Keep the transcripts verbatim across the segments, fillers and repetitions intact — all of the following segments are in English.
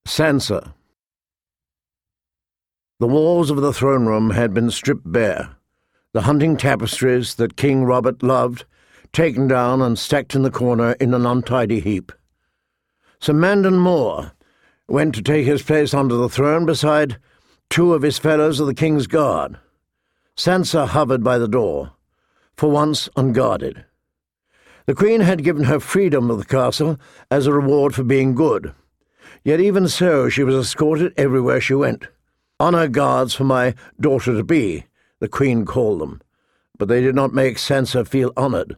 Sansa. The walls of the throne room had been stripped bare, the hunting tapestries that King Robert loved taken down and stacked in the corner in an untidy heap. Sir Mandon Moore went to take his place under the throne beside two of his fellows of the King's Guard. Sansa hovered by the door, for once unguarded. The Queen had given her freedom of the castle as a reward for being good, yet even so she was escorted everywhere she went. "Honour guards for my daughter-to-be," the Queen called them, but they did not make Sansa feel honoured.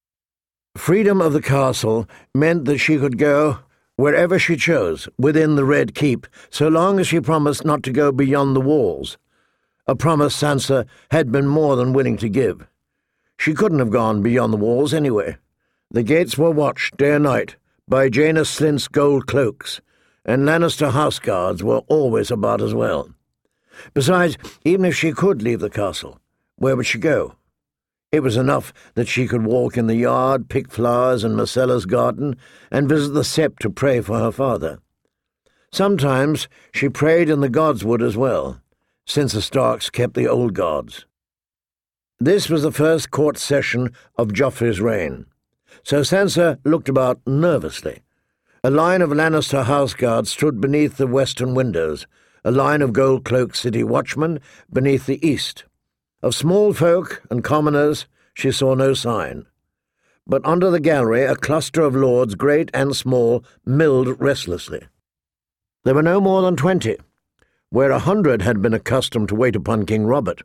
Freedom of the castle meant that she could go wherever she chose, within the Red Keep, so long as she promised not to go beyond the walls, a promise Sansa had been more than willing to give. She couldn't have gone beyond the walls anyway. The gates were watched day and night by Jaina Slint's gold cloaks, and Lannister house guards were always about as well. Besides, even if she could leave the castle, where would she go? It was enough that she could walk in the yard, pick flowers in Myrcella's garden, and visit the Sept to pray for her father. Sometimes she prayed in the Godswood as well, since the Starks kept the old gods. This was the first court session of Joffrey's reign, so Sansa looked about nervously. A line of Lannister house guards stood beneath the western windows, a line of gold-cloaked city watchmen beneath the east. Of small folk and commoners she saw no sign, but under the gallery a cluster of lords, great and small, milled restlessly. There were no more than twenty, where a hundred had been accustomed to wait upon King Robert.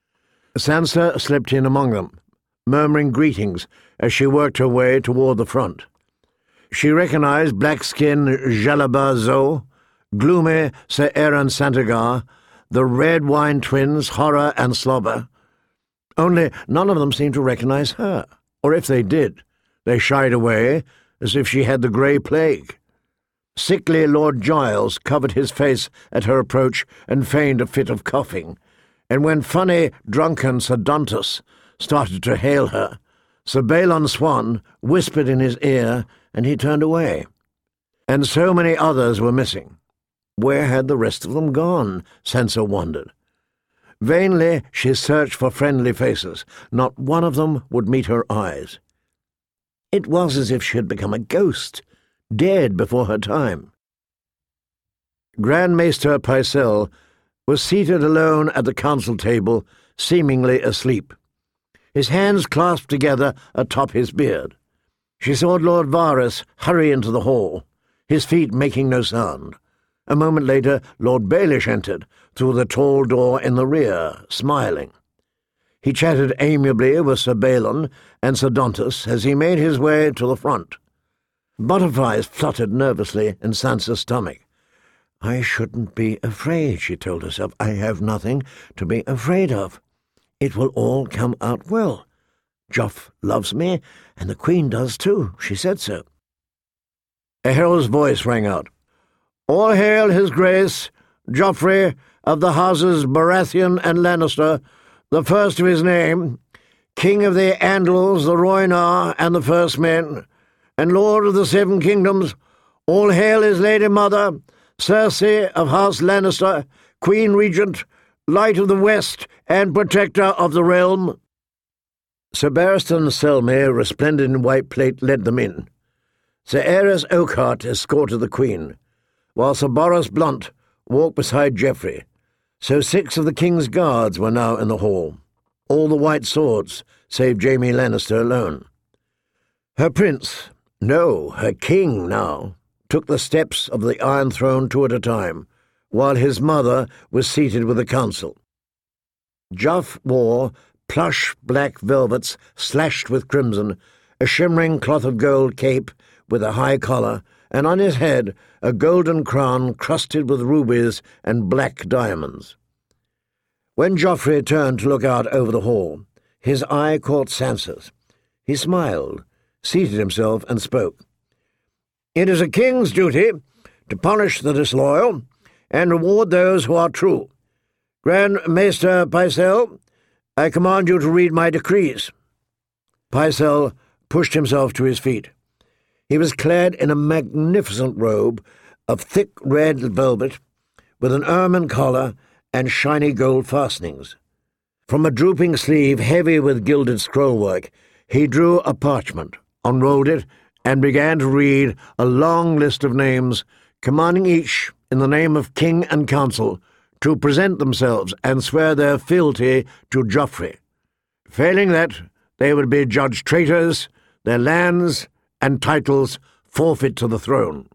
Sansa slipped in among them, murmuring greetings as she worked her way toward the front. She recognized black-skinned Jalabah Zo, gloomy Sir Aaron Santagar, the Red Wine twins, Horror and Slobber. Only none of them seemed to recognize her, or if they did, they shied away as if she had the grey plague. Sickly Lord Giles covered his face at her approach and feigned a fit of coughing, and when funny, drunken Sir Dontus started to hail her, Sir Balon Swan whispered in his ear, and he turned away. And so many others were missing. Where had the rest of them gone? Sansa wondered. Vainly she searched for friendly faces. Not one of them would meet her eyes. It was as if she had become a ghost, dead before her time. Grand Maester Pycelle was seated alone at the council table, seemingly asleep, his hands clasped together atop his beard. She saw Lord Varys hurry into the hall, his feet making no sound. A moment later, Lord Baelish entered through the tall door in the rear, smiling. He chatted amiably with Sir Balon and Sir Dontus as he made his way to the front. Butterflies fluttered nervously in Sansa's stomach. "I shouldn't be afraid," she told herself. "I have nothing to be afraid of. It will all come out well. Joff loves me, and the Queen does too. She said so." A herald's voice rang out. "All hail His Grace, Joffrey of the houses Baratheon and Lannister, the first of his name, King of the Andals, the Rhoynar, and the First Men, and Lord of the Seven Kingdoms. All hail his Lady Mother, Cersei of House Lannister, Queen Regent, Light of the West, and Protector of the Realm." Sir Barristan Selmy, resplendent in white plate, led them in. Sir Aerys Oakheart escorted the Queen, while Sir Boros Blunt walked beside Joffrey. So six of the King's Guards were now in the hall, all the white swords, save Jaime Lannister alone. Her prince, no, her king now, took the steps of the Iron Throne two at a time, while his mother was seated with the council. Joff wore plush black velvets slashed with crimson, a shimmering cloth of gold cape with a high collar, and on his head a golden crown crusted with rubies and black diamonds. When Joffrey turned to look out over the hall, his eye caught Sansa's. He smiled, seated himself, and spoke. "It is a king's duty to punish the disloyal and reward those who are true. Grand Maester Pycelle, I command you to read my decrees." Pycelle pushed himself to his feet. He was clad in a magnificent robe of thick red velvet, with an ermine collar and shiny gold fastenings. From a drooping sleeve heavy with gilded scrollwork, he drew a parchment, unrolled it, and began to read a long list of names, commanding each, in the name of king and council, to present themselves and swear their fealty to Geoffrey. Failing that, they would be judged traitors, their lands and titles forfeit to the throne.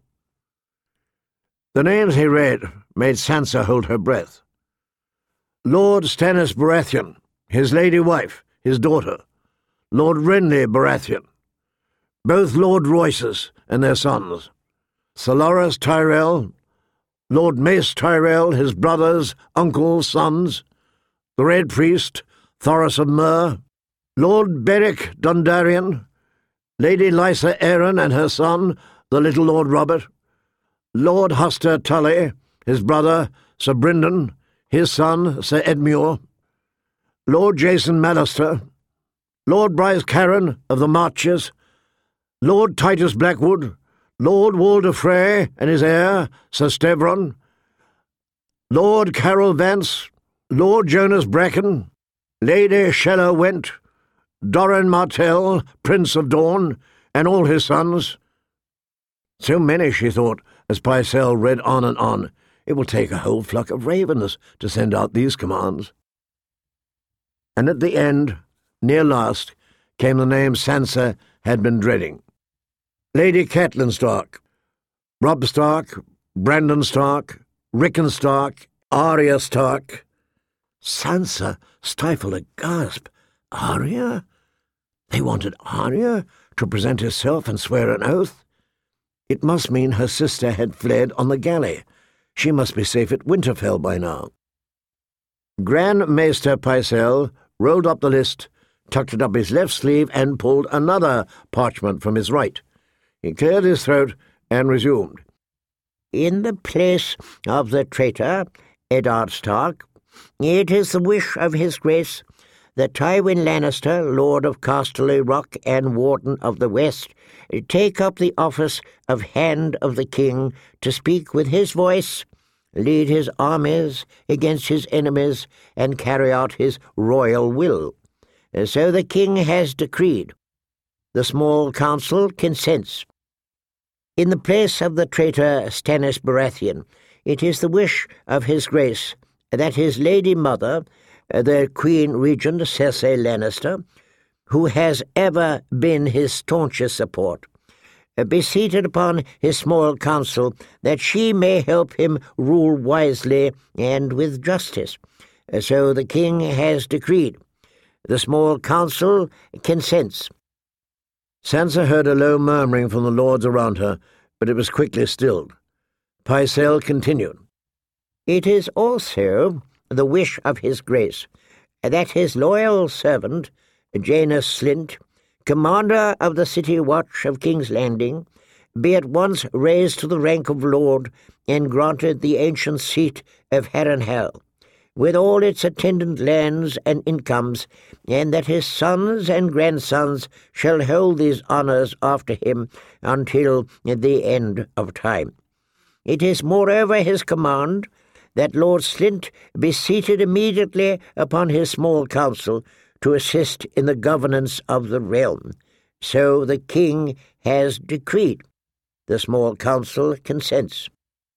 The names he read made Sansa hold her breath. Lord Stannis Baratheon, his lady wife, his daughter. Lord Renly Baratheon, both Lord Royces and their sons. Sir Loras Tyrell, Lord Mace Tyrell, his brothers, uncles, sons. The Red Priest, Thoros of Myr. Lord Beric Dondarrion, Lady Lysa Arryn and her son, the little Lord Robert. Lord Huster Tully, his brother, Sir Brynden, his son, Sir Edmure. Lord Jason Mallister, Lord Bryce Caron of the Marches, Lord Titus Blackwood, Lord Walder Frey and his heir, Sir Stevron, Lord Carol Vance, Lord Jonas Bracken, Lady Shella Went, Doran Martell, Prince of Dorne, and all his sons. So many, she thought, as Pycelle read on and on. It will take a whole flock of ravens to send out these commands. And at the end, near last, came the name Sansa had been dreading. Lady Catelyn Stark, Robb Stark, Brandon Stark, Rickon Stark, Arya Stark. Sansa stifled a gasp. Arya? They wanted Arya to present herself and swear an oath? It must mean her sister had fled on the galley. She must be safe at Winterfell by now. Grand Maester Pycelle rolled up the list, tucked it up his left sleeve, and pulled another parchment from his right. He cleared his throat and resumed. In the place of the traitor, Eddard Stark, it is the wish of his grace that Tywin Lannister, Lord of Casterly Rock and Warden of the West, take up the office of Hand of the King to speak with his voice, lead his armies against his enemies, and carry out his royal will. So the king has decreed. The small council consents. In the place of the traitor Stannis Baratheon, it is the wish of his grace that his lady mother, the Queen Regent Cersei Lannister, who has ever been his staunchest support, be seated upon his small council, that she may help him rule wisely and with justice. So the king has decreed. The small council consents. Sansa heard a low murmuring from the lords around her, but it was quickly stilled. Pycelle continued. It is also the wish of his grace that his loyal servant, Jaina Slynt, commander of the city watch of King's Landing, be at once raised to the rank of lord and granted the ancient seat of Harrenhal, with all its attendant lands and incomes, and that his sons and grandsons shall hold these honours after him until the end of time. It is moreover his command that Lord Slynt be seated immediately upon his small council to assist in the governance of the realm. So the king has decreed. The small council consents.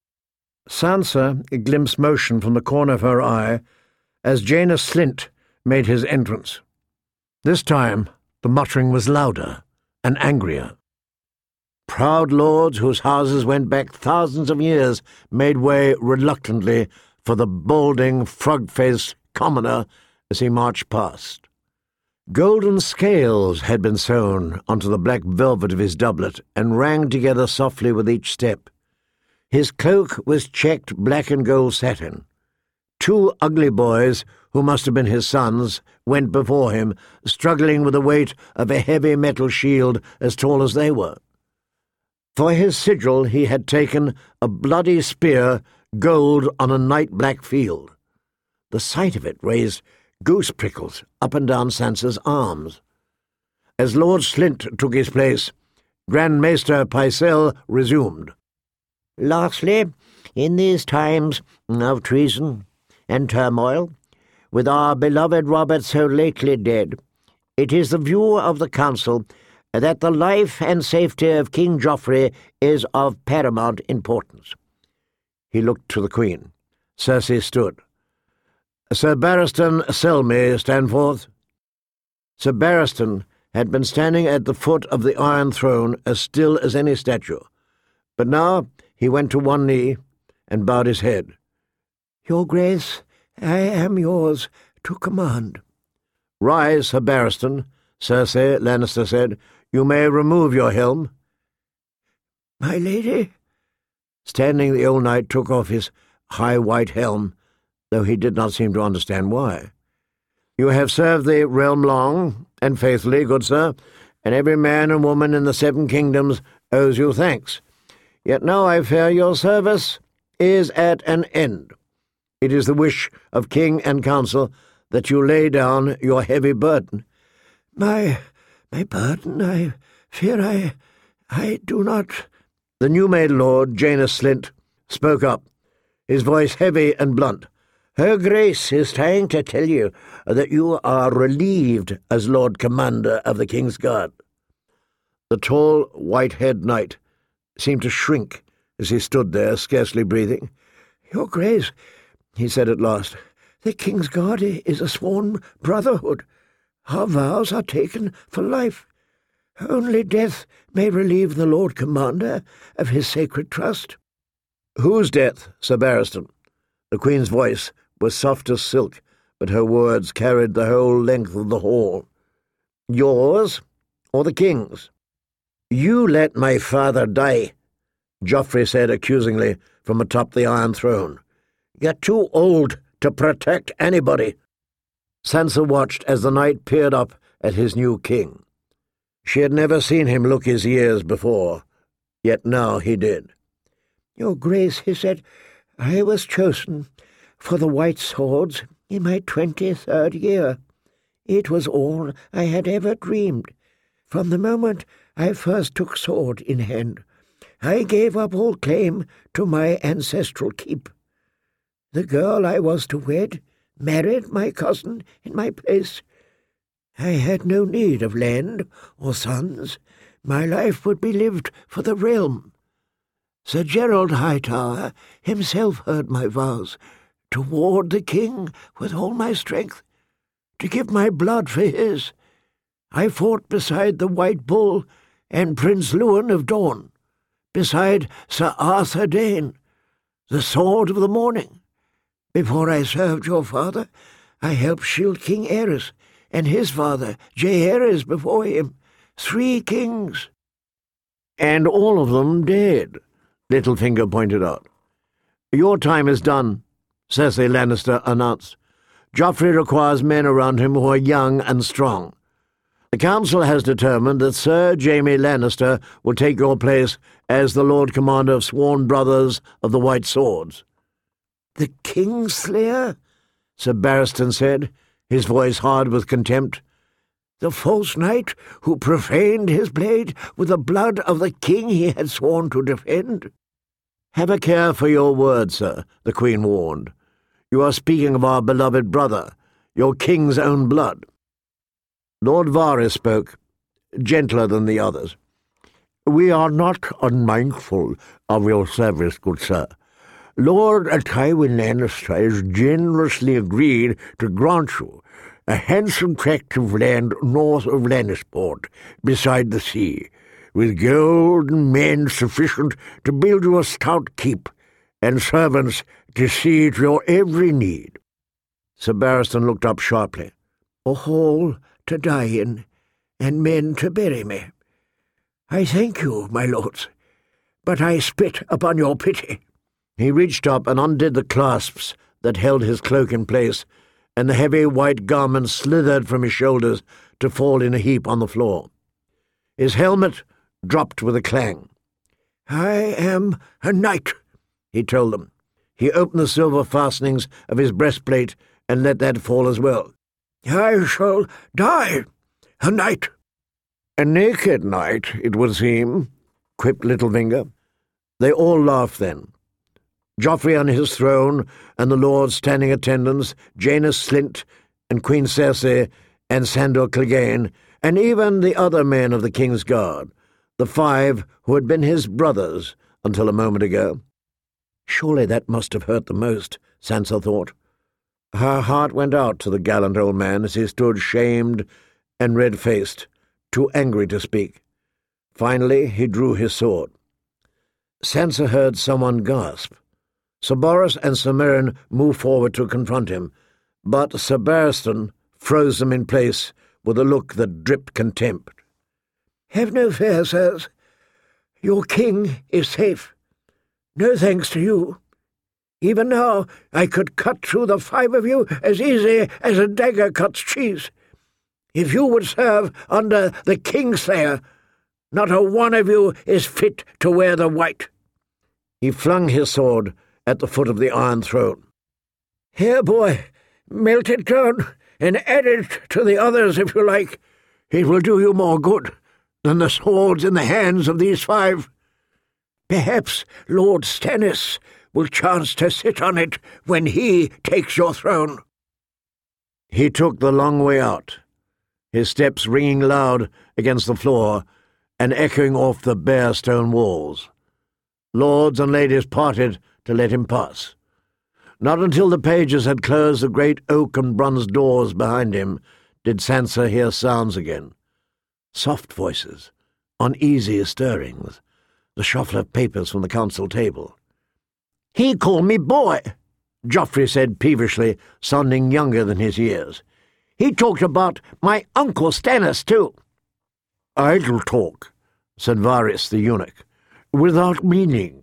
Sansa glimpsed motion from the corner of her eye as Jaina Slynt made his entrance. This time the muttering was louder and angrier. Proud lords whose houses went back thousands of years made way reluctantly for the balding, frog-faced commoner as he marched past. Golden scales had been sewn onto the black velvet of his doublet and rang together softly with each step. His cloak was checked black and gold satin. Two ugly boys, who must have been his sons, went before him, struggling with the weight of a heavy metal shield as tall as they were. For his sigil he had taken a bloody spear, gold on a night-black field. The sight of it raised goose prickles up and down Sansa's arms. As Lord Slynt took his place, Grand Maester Pycelle resumed. Lastly, in these times of treason and turmoil, with our beloved Robert so lately dead, it is the view of the council that the life and safety of King Joffrey is of paramount importance." He looked to the Queen. Cersei stood. "Sir Barristan Selmy, stand forth." Sir Barristan had been standing at the foot of the Iron Throne as still as any statue, but now he went to one knee and bowed his head. "Your Grace, I am yours to command." "Rise, Sir Barristan," Cersei Lannister said. "You may remove your helm." "My lady?" Standing, the old knight took off his high white helm, though he did not seem to understand why. "You have served the realm long and faithfully, good sir, and every man and woman in the Seven Kingdoms owes you thanks. Yet now I fear your service is at an end. It is the wish of king and council that you lay down your heavy burden." My, my burden, I fear I, I do not—" The new-made lord, Janos Slynt, spoke up, his voice heavy and blunt. "Her Grace is trying to tell you that you are relieved as Lord Commander of the King's Guard." The tall, white-haired knight seemed to shrink as he stood there, scarcely breathing. "Your Grace," he said at last, "the King's Guard is a sworn brotherhood. Our vows are taken for life. Only death may relieve the Lord Commander of his sacred trust." "Whose death, Sir Barristan?" The Queen's voice was soft as silk, but her words carried the whole length of the hall. "Yours or the King's?" "You let my father die," Joffrey said accusingly from atop the Iron Throne. "You're too old to protect anybody." Sansa watched as the knight peered up at his new king. She had never seen him look his years before, yet now he did. "Your Grace," he said, "I was chosen for the White Swords in my twenty-third year. It was all I had ever dreamed. From the moment I first took sword in hand, I gave up all claim to my ancestral keep. The girl I was to wed married my cousin in my place. I had no need of land or sons. My life would be lived for the realm. Sir Gerald Hightower himself heard my vows, to ward the king with all my strength, to give my blood for his. I fought beside the White Bull and Prince Lewin of Dorne, beside Sir Arthur Dayne, the Sword of the Morning. Before I served your father, I helped shield King Aerys and his father, Jaehaerys, before him. Three kings." "And all of them dead," Littlefinger pointed out. "Your time is done," Cersei Lannister announced. "Joffrey requires men around him who are young and strong. The council has determined that Sir Jaime Lannister will take your place as the Lord Commander of Sworn Brothers of the White Swords." "The Kingslayer?" Sir Barristan said, his voice hard with contempt. "The false knight who profaned his blade with the blood of the king he had sworn to defend?" "Have a care for your words, sir," the Queen warned. "You are speaking of our beloved brother, your king's own blood." Lord Varys spoke, gentler than the others. "We are not unmindful of your service, good sir. Lord Tywin Lannister has generously agreed to grant you a handsome tract of land north of Lannisport, beside the sea, with gold and men sufficient to build you a stout keep, and servants to see to your every need." Sir Barristan looked up sharply. "A hall to die in, and men to bury me. I thank you, my lords, but I spit upon your pity." He reached up and undid the clasps that held his cloak in place, and the heavy white garment slithered from his shoulders to fall in a heap on the floor. His helmet dropped with a clang. "I am a knight," he told them. He opened the silver fastenings of his breastplate and let that fall as well. "I shall die a knight." "A naked knight, it would seem," quipped Littlefinger. They all laughed then. Joffrey on his throne, and the lords standing attendants, Jaina Slint, and Queen Cersei, and Sandor Clegane, and even the other men of the King's Guard, the five who had been his brothers until a moment ago. Surely that must have hurt the most, Sansa thought. Her heart went out to the gallant old man as he stood shamed and red-faced, too angry to speak. Finally he drew his sword. Sansa heard someone gasp. Sir Boros and Sir Meryn moved forward to confront him, but Sir Barristan froze them in place with a look that dripped contempt. "Have no fear, sirs. Your king is safe. No thanks to you. Even now I could cut through the five of you as easy as a dagger cuts cheese. If you would serve under the Kingslayer, not a one of you is fit to wear the white." He flung his sword at the foot of the Iron Throne. "Here, boy, melt it down and add it to the others if you like. It will do you more good than the swords in the hands of these five. Perhaps Lord Stannis will chance to sit on it when he takes your throne." He took the long way out, his steps ringing loud against the floor and echoing off the bare stone walls. Lords and ladies parted to let him pass. Not until the pages had closed the great oak and bronze doors behind him did Sansa hear sounds again. Soft voices, uneasy stirrings, the shuffle of papers from the council table. "He called me boy," Joffrey said peevishly, sounding younger than his years. "He talked about my uncle Stannis, too." "Idle talk," said Varys the eunuch, "without meaning.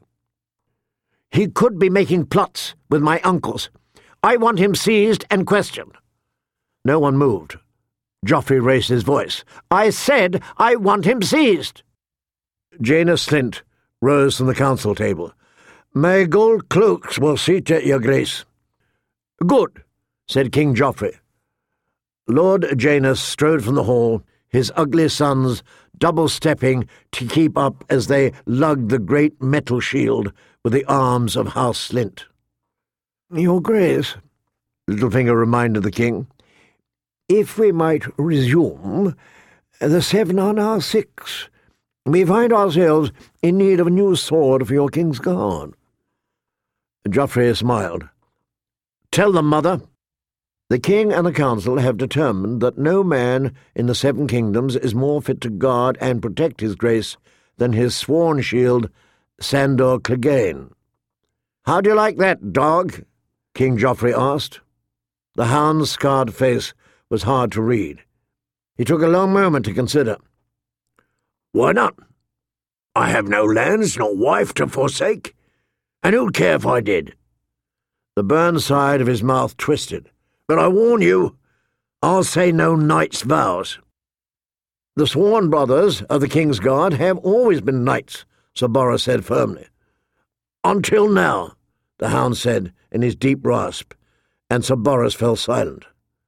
He could be making plots with my uncles. I want him seized and questioned." No one moved. Joffrey raised his voice. "I said I want him seized." Jaina Slint rose from the council table. "My gold cloaks will see to your grace." "Good," said King Joffrey. Lord Jaina strode from the hall, his ugly sons double-stepping to keep up as they lugged the great metal shield with the arms of House Slint. "Your Grace," Littlefinger reminded the king, "if we might resume, the seven are now six. We find ourselves in need of a new sword for your King's Guard." Joffrey smiled. "Tell them, mother." "The king and the council have determined that no man in the Seven Kingdoms is more fit to guard and protect his grace than his sworn shield, Sandor Clegane." "How do you like that, dog?" King Joffrey asked. The hound's scarred face was hard to read. He took a long moment to consider. "Why not? I have no lands nor wife to forsake, and who'd care if I did?" The burned side of his mouth twisted. "But I warn you, I'll say no knight's vows." "The sworn brothers of the King's Guard have always been knights," Sir Boros said firmly. "Until now," the hound said in his deep rasp, and Sir Boros fell silent.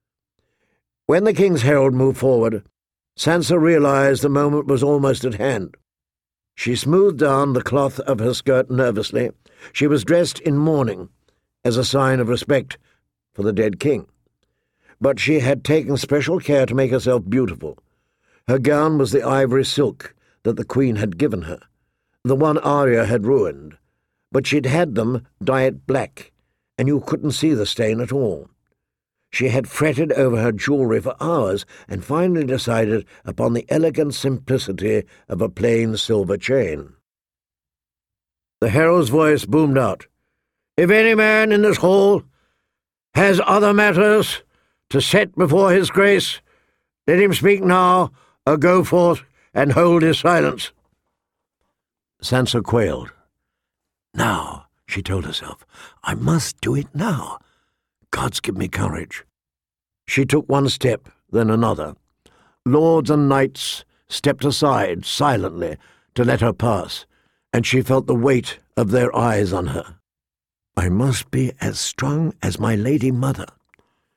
When the King's herald moved forward, Sansa realized the moment was almost at hand. She smoothed down the cloth of her skirt nervously. She was dressed in mourning, as a sign of respect for the dead king. But she had taken special care to make herself beautiful. Her gown was the ivory silk that the queen had given her, the one Arya had ruined, but she'd had them dye it black, and you couldn't see the stain at all. She had fretted over her jewellery for hours and finally decided upon the elegant simplicity of a plain silver chain. The herald's voice boomed out. "If any man in this hall has other matters to set before his grace, let him speak now, or go forth and hold his silence." Sansa quailed. "Now," she told herself, "I must do it now. Gods give me courage." She took one step, then another. Lords and knights stepped aside silently to let her pass, and she felt the weight of their eyes on her. "I must be as strong as my lady mother."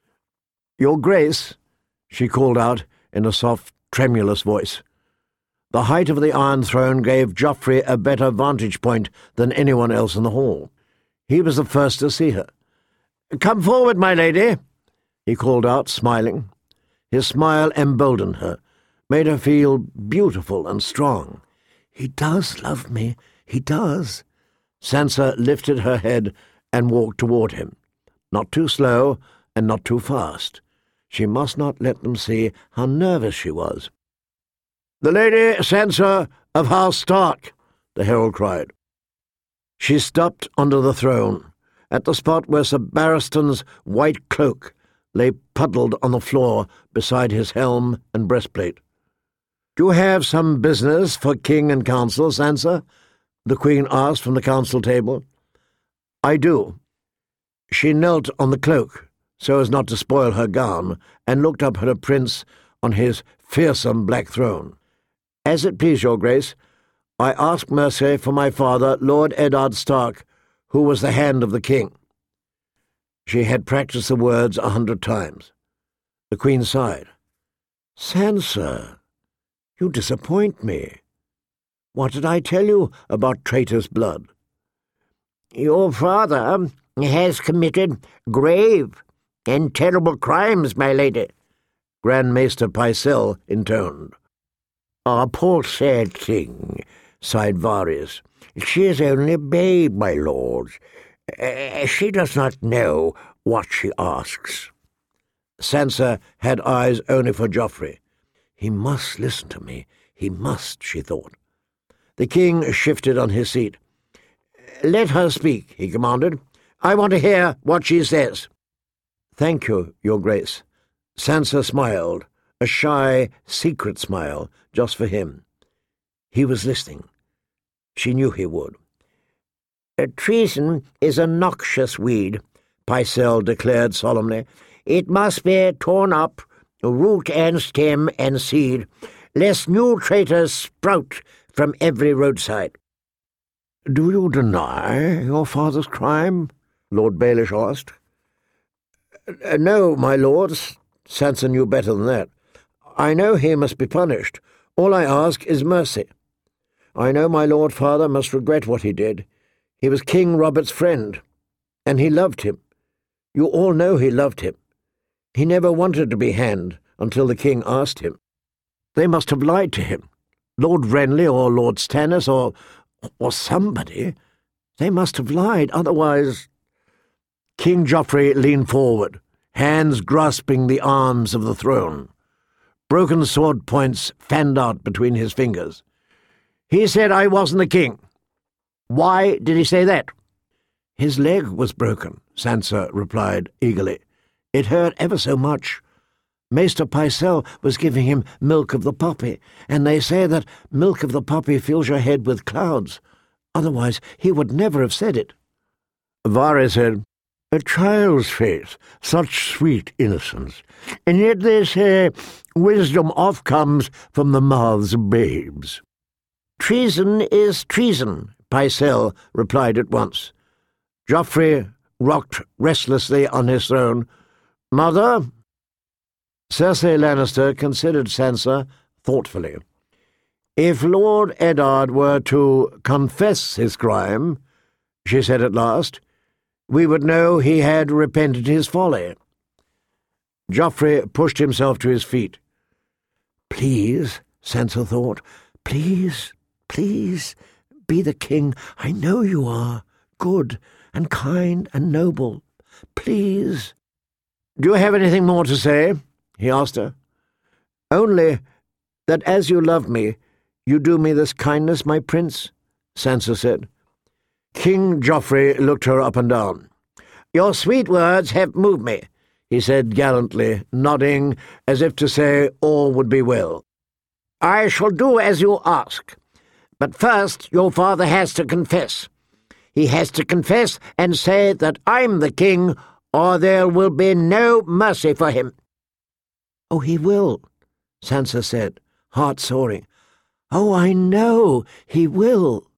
"Your Grace," she called out in a soft, tremulous voice. The height of the Iron Throne gave Joffrey a better vantage point than anyone else in the hall. He was the first to see her. "Come forward, my lady," he called out, smiling. His smile emboldened her, made her feel beautiful and strong. "He does love me, he does." Sansa lifted her head and walked toward him, not too slow and not too fast. She must not let them see how nervous she was. "The Lady Sansa of House Stark," the herald cried. She stopped under the throne, at the spot where Sir Barristan's white cloak lay puddled on the floor beside his helm and breastplate. "Do you have some business for king and council, Sansa?" the Queen asked from the council table. "I do." She knelt on the cloak, so as not to spoil her gown, and looked up at her prince on his fearsome black throne. "As it please your grace, I ask mercy for my father, Lord Eddard Stark, who was the hand of the king." She had practised the words a hundred times. The Queen sighed. "Sansa, you disappoint me. What did I tell you about traitor's blood?" "Your father has committed grave and terrible crimes, my lady," Grand Maester Pycelle intoned. "Ah, poor sad thing," sighed Varys. "She is only a babe, my lords. Uh, she does not know what she asks." Sansa had eyes only for Joffrey. He must listen to me. He must, she thought. The king shifted on his seat. "Let her speak," he commanded. "I want to hear what she says." "Thank you, your grace." Sansa smiled, a shy, secret smile, just for him. He was listening. She knew he would. "Treason is a noxious weed," Pycelle declared solemnly. "It must be torn up, root and stem and seed, lest new traitors sprout from every roadside." "Do you deny your father's crime?" Lord Baelish asked. "No, my lords." Sansa knew better than that. "I know he must be punished. All I ask is mercy. I know my lord father must regret what he did. He was King Robert's friend, and he loved him. You all know he loved him. He never wanted to be hanged until the king asked him. They must have lied to him. Lord Renly or Lord Stannis or, or somebody. They must have lied, otherwise—" King Joffrey leaned forward, hands grasping the arms of the throne. Broken sword points fanned out between his fingers. "He said I wasn't the king. Why did he say that?" "His leg was broken," Sansa replied eagerly. "It hurt ever so much. Maester Pycelle was giving him milk of the poppy, and they say that milk of the poppy fills your head with clouds. Otherwise he would never have said it." Varys said, "A child's face, such sweet innocence, and yet they say wisdom oft comes from the mouths of babes." "Treason is treason," Pycelle replied at once. Joffrey rocked restlessly on his throne. "Mother?" Cersei Lannister considered Sansa thoughtfully. "If Lord Eddard were to confess his crime," she said at last, "we would know he had repented his folly." Joffrey pushed himself to his feet. "Please," Sansa thought, "please, please, be the king. I know you are, good and kind and noble. Please." "Do you have anything more to say?" he asked her. "Only that as you love me, you do me this kindness, my prince," Sansa said. King Joffrey looked her up and down. "Your sweet words have moved me," he said gallantly, nodding as if to say all would be well. "I shall do as you ask. But first your father has to confess. He has to confess and say that I'm the king, or there will be no mercy for him." "Oh, he will," Sansa said, heart soaring. "Oh, I know he will."